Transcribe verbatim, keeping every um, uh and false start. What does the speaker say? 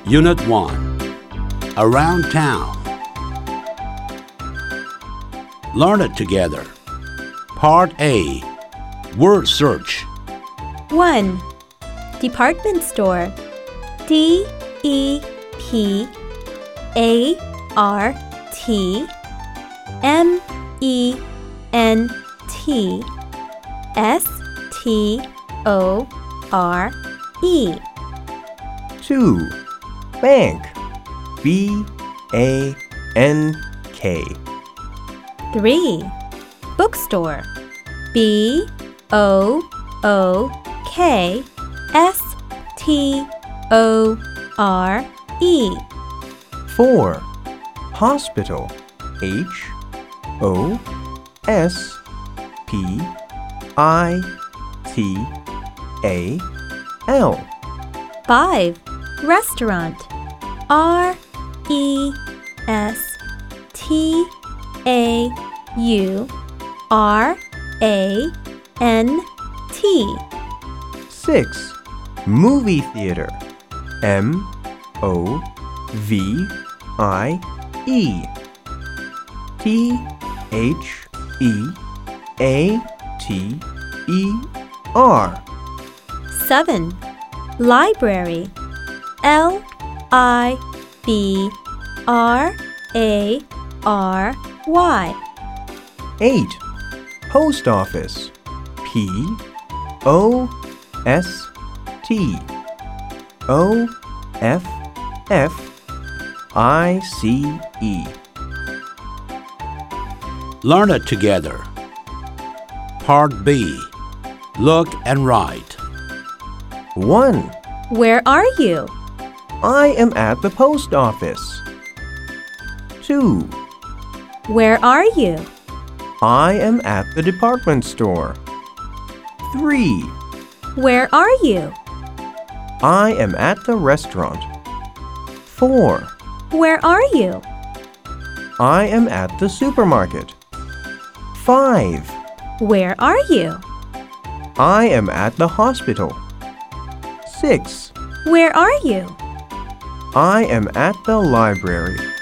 Unit one. Around Town. Learn it together. Part A. Word search. one. Department store. D E P A R T M E N T S T O R E. two. Bank. B A N K. three. Bookstore. B O O K S T O R E. four. Hospital. H O S P I T A L. five. Restaurant. R E S T A U R A N T. six. Movie theater. M O V I E. T H E A T E R. seven. Library. L I B R A R Y. eight. Post office. P O S T O F F I C E. Learn it together. Part B. Look and write. one. Where are you? I am at the post office. two. Where are you? I am at the department store. three. Where are you? I am at the restaurant. four. Where are you? I am at the supermarket. five. Where are you? I am at the hospital. six. Where are you? I am at the library.